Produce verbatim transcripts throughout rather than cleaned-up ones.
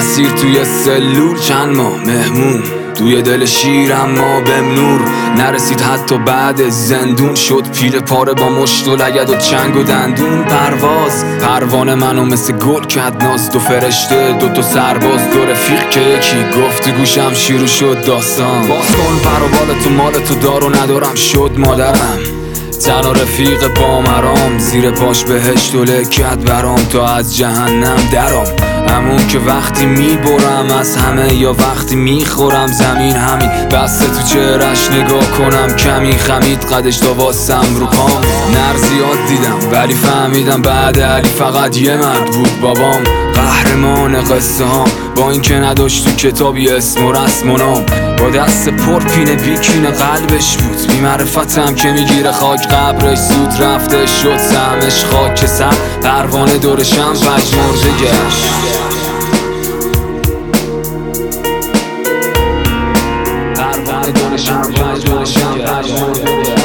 اسیر توی سلول چند ماه مهمون توی دل شیر اما بهم نور نرسید حتی بعد زندون شد پیل پاره با مشت و لگد و چنگ و دندون. پرواز پروانه منو مثل گل کرد ناز، دو فرشته دو تا سرباز دو رفیق که یکی گفت گوشم شروع شد داستان. باز کن پر و بال تو مال تو دار و ندارم شد مادرم تنها رفیق پامرام زیر پاش بهشت و لکت برام تا از جهنم درام. همون که وقتی میبرم از همه یا وقتی میخورم زمین همین بسته تو چهرش نگاه کنم کمی خمید قدش تا واسم رو پام. نر زیاد دیدم ولی فهمیدم بعد علی فقط یه مرد بود بابام. قهرمان قصه ها با این که نداشت تو کتابی اسم و رسم و نام، با دست پر پینه بیکینه قلبش بود بی معرفتم که میگیره خاک قبرش زود رفته شد سهمش خاک سر پروانه دورشم فج مرده گشت. پروانه دورشم فج مرده گشت.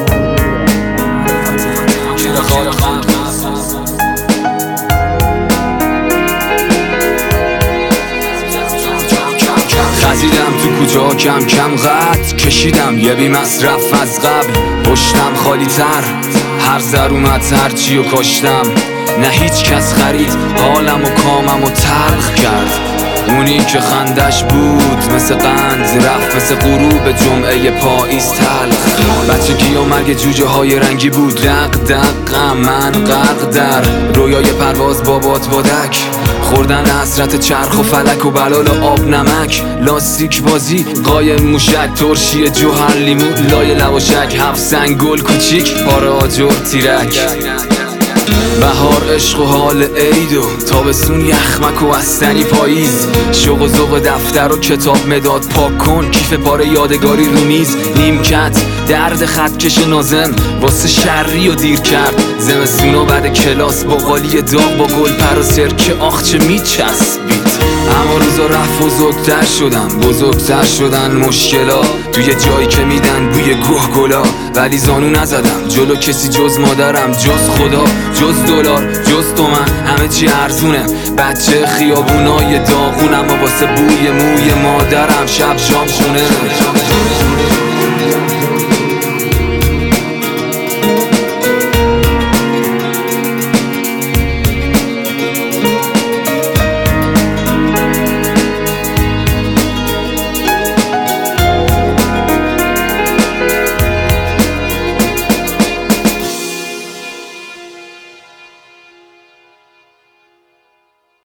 خزیدم تو کجا کم کم قد کشیدم یه بی مصرف از قبل پشتم خالی تر هر زر اومد هرچی و کاشتم نه هیچ کس خرید حالم و کامم و تلخ کرد. اونی که خندش بود مثل قند رفت مثل غروب جمعه پاییز تلخ. بچگی و مرگ جوجه های رنگی بود دق دق من غرق در رویای پرواز بابات بادک خوردن حسرت چرخ و فلک و بلال و آب نمک لاستیک بازی قایم موشک ترشی جوهر لیمو لای لواشک هفت سنگل کوچیک پاره آجر تیرک. بهار عشق و حال عید و تابستون یخمک و استنی پاییز شوق و ذوق دفتر و کتاب مداد پاک کن کیف پاره یادگاری رو میز نیمکت درد خطکش نازم واسه شری و دیر کرد زمستون و بعد کلاس با قالی داغ با گل پر و سرکه آخ چه میچسبید. اما روزا رفت بزرگتر شدم بزرگتر شدن مشکلا توی جایی که میدن بوی گوه گلا ولی زانو نزدم جلو کسی جز مادرم جز خدا جز دلار جز تومن همه چی ارزونه بچه خیابونای داغون اما واسه بوی موی مادرم شب شام خونه.